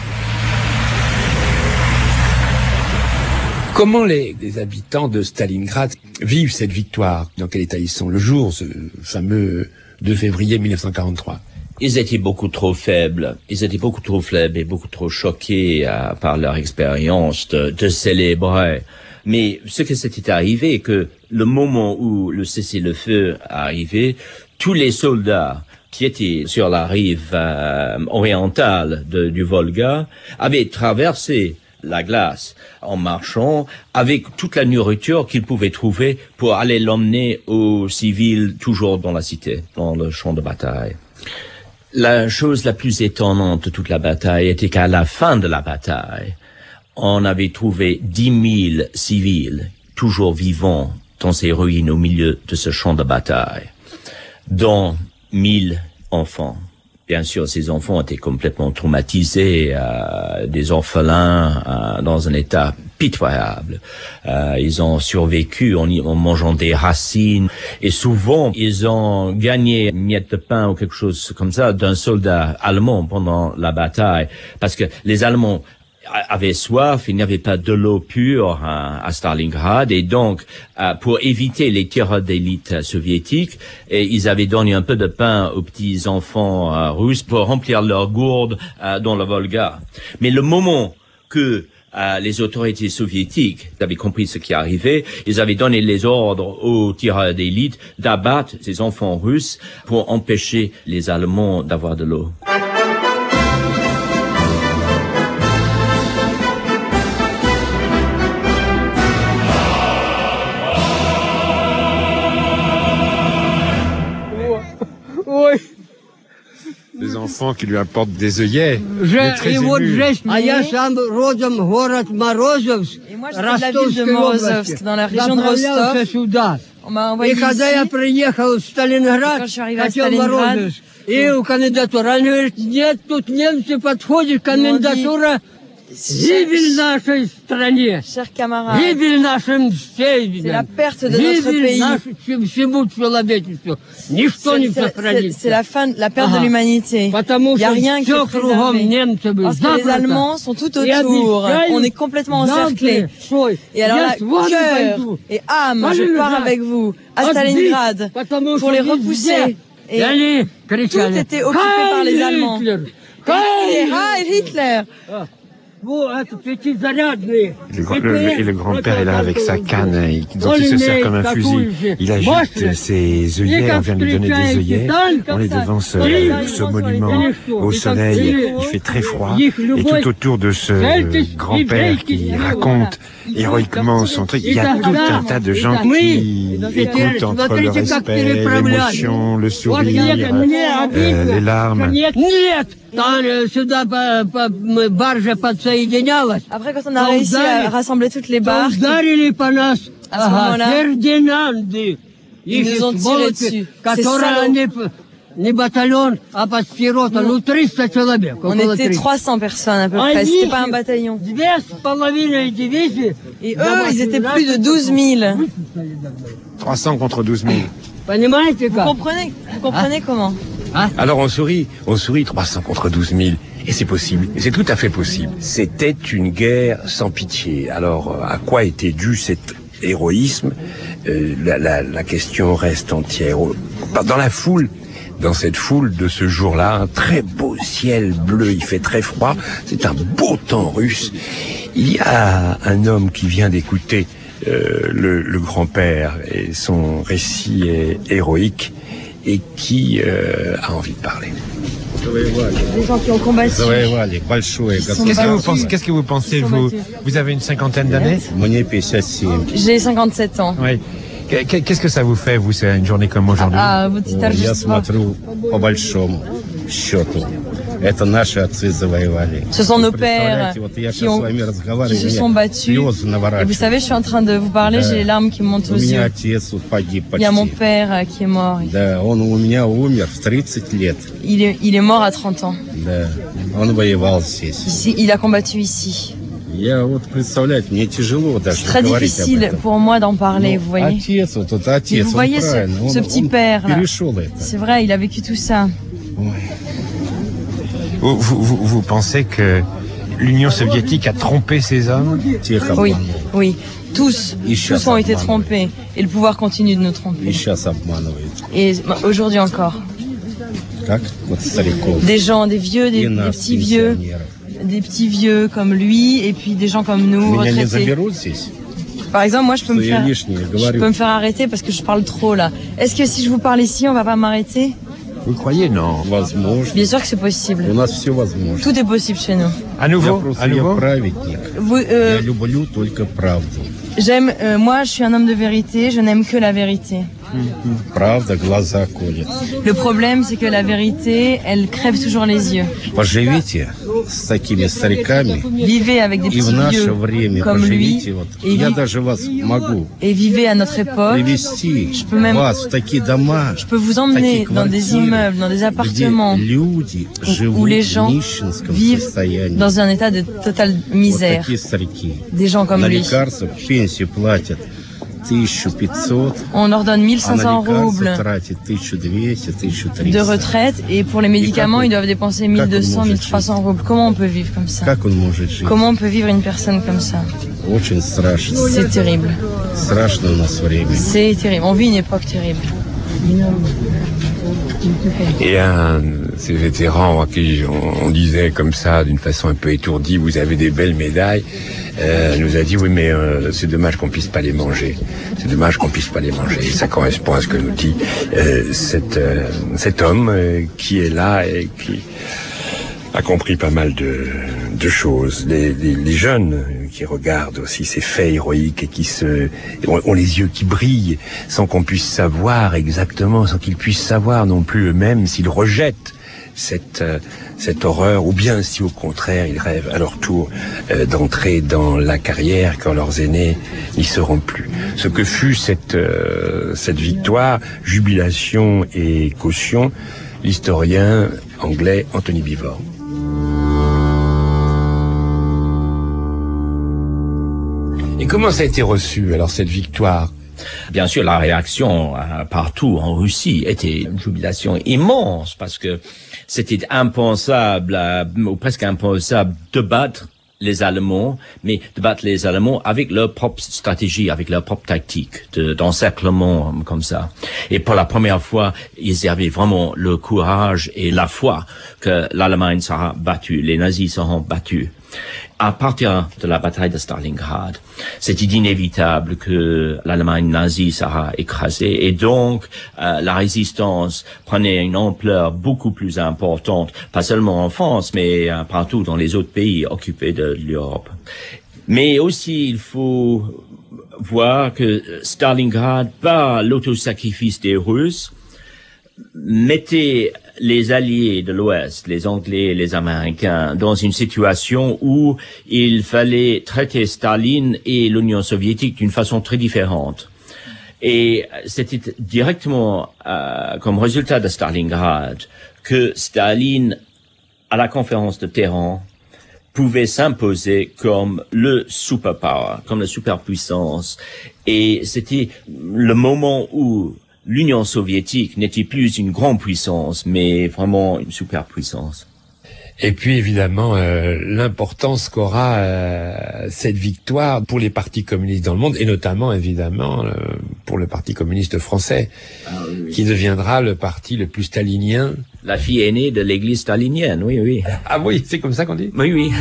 Comment les habitants de Stalingrad vivent cette victoire? Dans quel état ils sont le jour, ce fameux 2 février 1943? Ils étaient beaucoup trop faibles. Ils étaient beaucoup trop faibles et beaucoup trop choqués par leur expérience de célébrer. Mais ce que c'était arrivé, que le moment où le cessez-le-feu arrivait, tous les soldats qui étaient sur la rive orientale du Volga avaient traversé la glace en marchant avec toute la nourriture qu'ils pouvaient trouver pour aller l'emmener aux civils toujours dans la cité, dans le champ de bataille. La chose la plus étonnante de toute la bataille était qu'à la fin de la bataille, on avait trouvé 10 000 civils toujours vivants dans ces ruines au milieu de ce champ de bataille, dont 1000 enfants. Bien sûr, ces enfants étaient complètement traumatisés, des orphelins dans un état pitoyable. Ils ont survécu en mangeant des racines et souvent ils ont gagné une miette de pain ou quelque chose comme ça d'un soldat allemand pendant la bataille, parce que les Allemands avaient soif, il n'y avait pas de l'eau pure à Stalingrad, et donc pour éviter les tireurs d'élite soviétiques, ils avaient donné un peu de pain aux petits enfants russes pour remplir leurs gourdes dans le Volga. Mais le moment que les autorités soviétiques avaient compris ce qui arrivait, ils avaient donné les ordres aux tireurs d'élite d'abattre ces enfants russes pour empêcher les Allemands d'avoir de l'eau. Des enfants qui lui apportent des œillets. Et moi, je viens de la ville de Morozovsk, dans la région de Rostov. On m'a envoyé ici. Et quand je suis arrivé à Stalingrad, chers camarades, c'est la perte de notre pays. C'est la fin, la perte de l'humanité. Il n'y a rien qui est préservé. Parce que les Allemands sont tout autour. On est complètement encerclés. Et alors là, cœur et âme, je pars avec vous à Stalingrad pour les repousser. Et tout était occupé par les Allemands. Heil Hitler! Et le grand-père est là avec sa canne dont il se sert comme un fusil. Il agite ses œillets, on vient de lui donner des œillets. On est devant ce monument au soleil, il fait très froid. Et tout autour de ce grand-père qui raconte héroïquement son truc, il y a tout un tas de gens qui écoutent entre le respect, l'émotion, le sourire, les larmes. Après, quand on a réussi à rassembler toutes les barques, à ce moment-là, ils nous ont tiré dessus. Ces salauds. On était 300 personnes à peu près, c'était pas un bataillon. Et eux, ils étaient plus de 12 000. 300 contre 12 000. Vous comprenez comment? Alors on sourit, 300 contre 12 000. Et c'est possible, et c'est tout à fait possible. C'était une guerre sans pitié. Alors, à quoi était dû cet héroïsme? La question reste entière. Dans la foule, dans cette foule de ce jour-là, un très beau ciel bleu, il fait très froid, c'est un beau temps russe. Il y a un homme qui vient d'écouter le grand-père, et son récit est héroïque, et qui a envie de parler. Des gens qui ont combattu. Qu'est-ce que vous pensez, vous avez une cinquantaine d'années? J'ai 57 ans. Oui. Qu'est-ce que ça vous fait, vous, c'est une journée comme aujourd'hui? Ce sont nos pères qui se sont battus. Et vous savez, je suis en train de vous parler, j'ai les larmes qui montent aux yeux. Il y a mon père qui est mort. Il est mort à 30 ans. Ici, il a combattu ici. C'est très difficile pour moi d'en parler, vous voyez. Et vous voyez ce petit père là. C'est vrai, il a vécu tout ça. Vous pensez que l'Union soviétique a trompé ces hommes? Oui. Tous ont été trompés. Et le pouvoir continue de nous tromper. Et aujourd'hui encore. Des gens, des vieux, des petits vieux. Des petits vieux comme lui, et puis des gens comme nous, retraités. Par exemple, moi, je peux me faire arrêter parce que je parle trop, là. Est-ce que si je vous parle ici, on va pas m'arrêter? Vous croyez? Non. Bien sûr que c'est possible. Tout est possible chez nous. À nouveau. Moi, je suis un homme de vérité, je n'aime que la vérité. Le problème, c'est que la vérité, elle crève toujours les yeux. Vivez avec des petits vieux comme lui et vivez à notre époque. Je peux vous emmener dans des immeubles, dans des appartements où les gens vivent dans un état de totale misère. Des gens comme lui. On leur donne 1500 roubles de retraite et pour les médicaments, ils doivent dépenser 1200, 1300 roubles. Comment on peut vivre comme ça? Comment on peut vivre une personne comme ça? C'est terrible. C'est terrible. On vit une époque terrible. Et un de ces vétérans à qui on disait comme ça, d'une façon un peu étourdie, vous avez des belles médailles, nous a dit oui mais c'est dommage qu'on puisse pas les manger. C'est dommage qu'on puisse pas les manger. Et ça correspond à ce que nous dit cet homme qui est là et qui a compris pas mal de choses. Les jeunes qui regardent aussi ces faits héroïques et qui ont les yeux qui brillent sans qu'on puisse savoir exactement, sans qu'ils puissent savoir non plus eux-mêmes s'ils rejettent cette horreur ou bien si au contraire ils rêvent à leur tour d'entrer dans la carrière quand leurs aînés n'y seront plus. Ce que fut cette victoire, jubilation et caution, l'historien anglais Anthony Beevor. Et comment ça a été reçu, alors, cette victoire? Bien sûr, la réaction partout en Russie était une jubilation immense parce que c'était impensable, ou presque impensable, de battre les Allemands, mais de battre les Allemands avec leur propre stratégie, avec leur propre tactique d'encerclement comme ça. Et pour la première fois, ils avaient vraiment le courage et la foi que l'Allemagne sera battue, les nazis seront battus. À partir de la bataille de Stalingrad, c'était inévitable que l'Allemagne nazie sera écrasée et donc la résistance prenait une ampleur beaucoup plus importante, pas seulement en France, mais partout dans les autres pays occupés de l'Europe. Mais aussi, il faut voir que Stalingrad, par l'autosacrifice des Russes, mettait les alliés de l'Ouest, les Anglais et les Américains, dans une situation où il fallait traiter Staline et l'Union soviétique d'une façon très différente. Et c'était directement comme résultat de Stalingrad que Staline, à la conférence de Téhéran, pouvait s'imposer comme le superpower, comme la superpuissance. Et c'était le moment où l'Union soviétique n'était plus une grande puissance, mais vraiment une superpuissance. Et puis évidemment l'importance qu'aura cette victoire pour les partis communistes dans le monde, et notamment évidemment pour le Parti communiste français, qui deviendra le parti le plus stalinien. La fille aînée de l'église stalinienne, oui, oui. Ah oui, c'est comme ça qu'on dit? Oui, oui.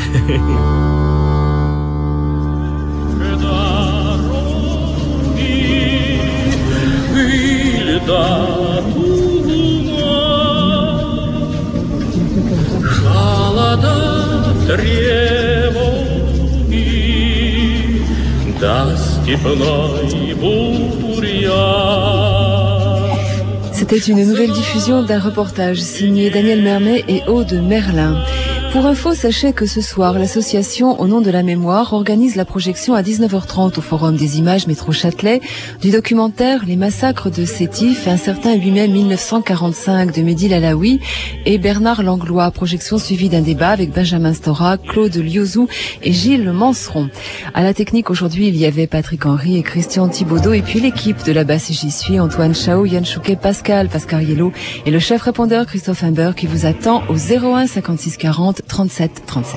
C'était une nouvelle diffusion d'un reportage signé Daniel Mermet et Aude Merlin. Pour info, sachez que ce soir, l'association Au nom de la mémoire organise la projection à 19h30 au Forum des images Métro Châtelet du documentaire Les massacres de Sétif, un certain 8 mai 1945 de Mehdi Lalaoui et Bernard Langlois. Projection suivie d'un débat avec Benjamin Stora, Claude Liozou et Gilles Manseron. À la technique aujourd'hui, il y avait Patrick Henry et Christian Thibaudot, et puis l'équipe de là-bas si j'y suis, Antoine Chao, Yann Chouquet, Pascal Pascariello et le chef répondeur Christophe Humber qui vous attend au 01 56 40 37 37.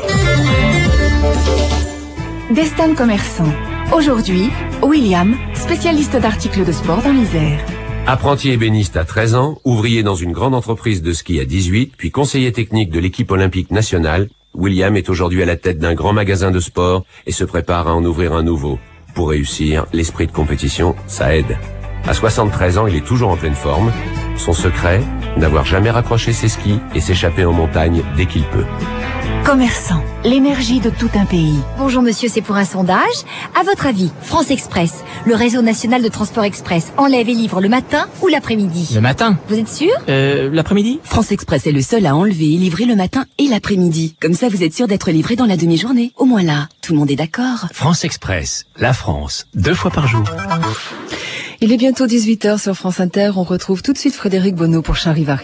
Destin commerçant. Aujourd'hui, William, spécialiste d'articles de sport dans l'Isère. Apprenti ébéniste à 13 ans, ouvrier dans une grande entreprise de ski à 18, puis conseiller technique de l'équipe olympique nationale, William est aujourd'hui à la tête d'un grand magasin de sport et se prépare à en ouvrir un nouveau. Pour réussir, l'esprit de compétition, ça aide. À 73 ans, il est toujours en pleine forme. Son secret, n'avoir jamais raccroché ses skis et s'échapper en montagne dès qu'il peut. Commerçant, l'énergie de tout un pays. Bonjour monsieur, c'est pour un sondage. À votre avis, France Express, le réseau national de transport express, enlève et livre le matin ou l'après-midi? Le matin. Vous êtes sûr? L'après-midi. France Express est le seul à enlever et livrer le matin et l'après-midi. Comme ça, vous êtes sûr d'être livré dans la demi-journée. Au moins là, tout le monde est d'accord. France Express, la France, 2 fois par jour. Il est bientôt 18h sur France Inter. On retrouve tout de suite Frédéric Bonneau pour Charivari.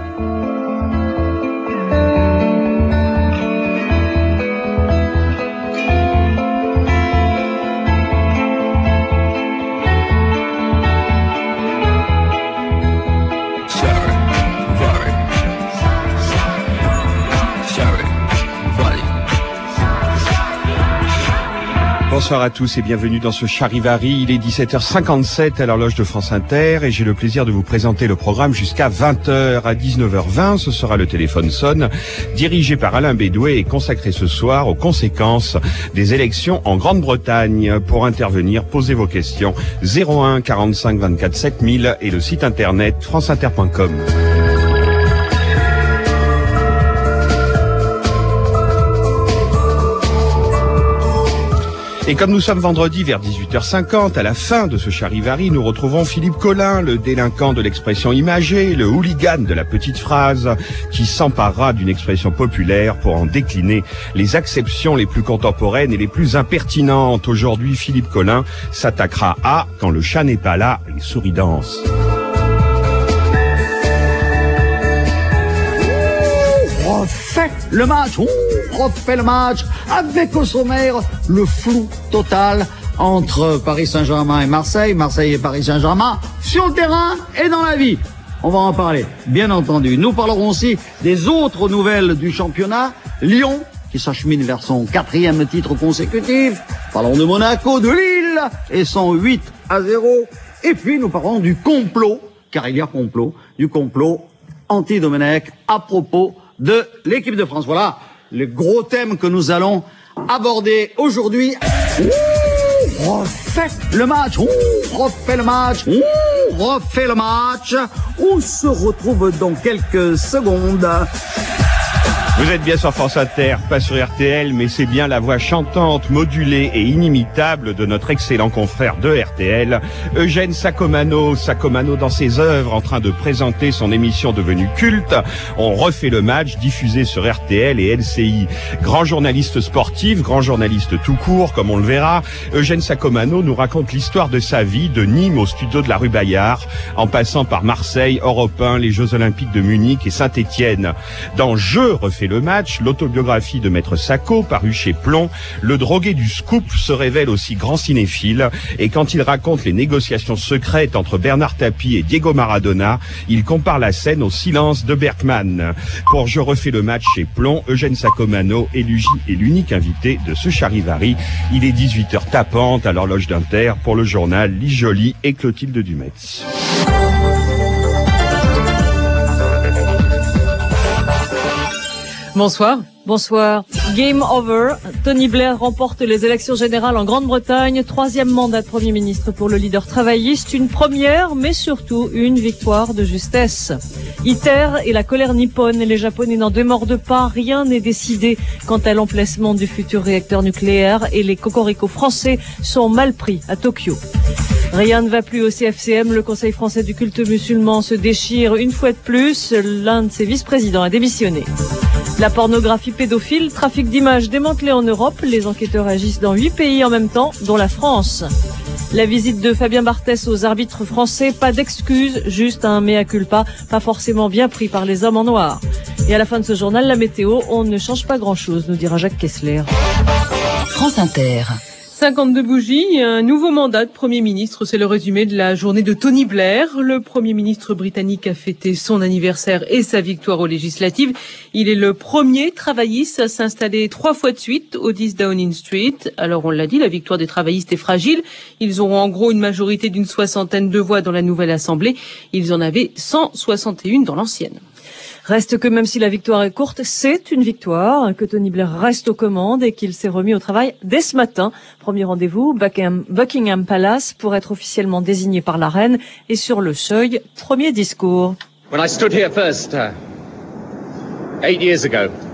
Bonsoir à tous et bienvenue dans ce Charivari. Il est 17h57 à l'horloge de France Inter et j'ai le plaisir de vous présenter le programme jusqu'à 20h. À 19h20, ce sera le téléphone sonne, dirigé par Alain Bédoué et consacré ce soir aux conséquences des élections en Grande-Bretagne. Pour intervenir, posez vos questions 01 45 24 7000 et le site internet franceinter.com. Et comme nous sommes vendredi vers 18h50, à la fin de ce Charivari, nous retrouvons Philippe Collin, le délinquant de l'expression imagée, le hooligan de la petite phrase, qui s'emparera d'une expression populaire pour en décliner les acceptions les plus contemporaines et les plus impertinentes. Aujourd'hui, Philippe Collin s'attaquera à « Quand le chat n'est pas là, les souris dansent ». Refait le match, refait le match avec au sommaire le flou total entre Paris Saint-Germain et Marseille, Marseille et Paris Saint-Germain, sur le terrain et dans la vie. On va en parler, bien entendu. Nous parlerons aussi des autres nouvelles du championnat. Lyon, qui s'achemine vers son 4e titre consécutif. Parlons de Monaco, de Lille et son 8-0. Et puis nous parlons du complot, car il y a complot, du complot anti-Domenech à propos de l'équipe de France. Voilà le gros thème que nous allons aborder aujourd'hui. Refait le match, refait le match, refait le match. On se retrouve dans quelques secondes. Vous êtes bien sur France Inter, pas sur RTL, mais c'est bien la voix chantante, modulée et inimitable de notre excellent confrère de RTL, Eugène Sacomano. Sacomano dans ses œuvres, en train de présenter son émission devenue culte. On refait le match, diffusé sur RTL et LCI. Grand journaliste sportif, grand journaliste tout court, comme on le verra, Eugène Sacomano nous raconte l'histoire de sa vie, de Nîmes au studio de la rue Bayard, en passant par Marseille, Europe 1, les Jeux Olympiques de Munich et Saint-Étienne. Dans Je refais le match, l'autobiographie de Maître Sacco, parue chez Plomb, le drogué du Scoop se révèle aussi grand cinéphile, et quand il raconte les négociations secrètes entre Bernard Tapie et Diego Maradona, il compare la scène au silence de Bergman. Pour Je refais le match chez Plomb, Eugène Sacomano est l'unique invité de ce charivari. Il est 18h tapante à l'horloge d'Inter pour le journal Lise Joly et Clotilde Dumetz. Bonsoir. Bonsoir. Game over. Tony Blair remporte les élections générales en Grande-Bretagne. 3e mandat de Premier ministre pour le leader travailliste. Une première, mais surtout une victoire de justesse. ITER et la colère nippone. Les Japonais n'en démordent pas. Rien n'est décidé quant à l'emplacement du futur réacteur nucléaire et les cocoricots français sont mal pris à Tokyo. Rien ne va plus au CFCM. Le Conseil français du culte musulman se déchire une fois de plus. L'un de ses vice-présidents a démissionné. La pornographie pédophile, trafic d'images démantelé en Europe. Les enquêteurs agissent dans 8 pays en même temps, dont la France. La visite de Fabien Barthès aux arbitres français, pas d'excuses, juste un mea culpa, pas forcément bien pris par les hommes en noir. Et à la fin de ce journal, la météo, on ne change pas grand-chose, nous dira Jacques Kessler. France Inter. 52 bougies, un nouveau mandat de Premier ministre, c'est le résumé de la journée de Tony Blair. Le Premier ministre britannique a fêté son anniversaire et sa victoire aux législatives. Il est le premier travailliste à s'installer 3 fois de suite au 10 Downing Street. Alors on l'a dit, la victoire des travaillistes est fragile. Ils auront en gros une majorité d'une 60aine de voix dans la nouvelle Assemblée. Ils en avaient 161 dans l'ancienne. Reste que même si la victoire est courte, c'est une victoire, que Tony Blair reste aux commandes et qu'il s'est remis au travail dès ce matin. Premier rendez-vous, Buckingham Palace, pour être officiellement désigné par la reine. Et sur le seuil, premier discours. When I stood here first, 8 years ago,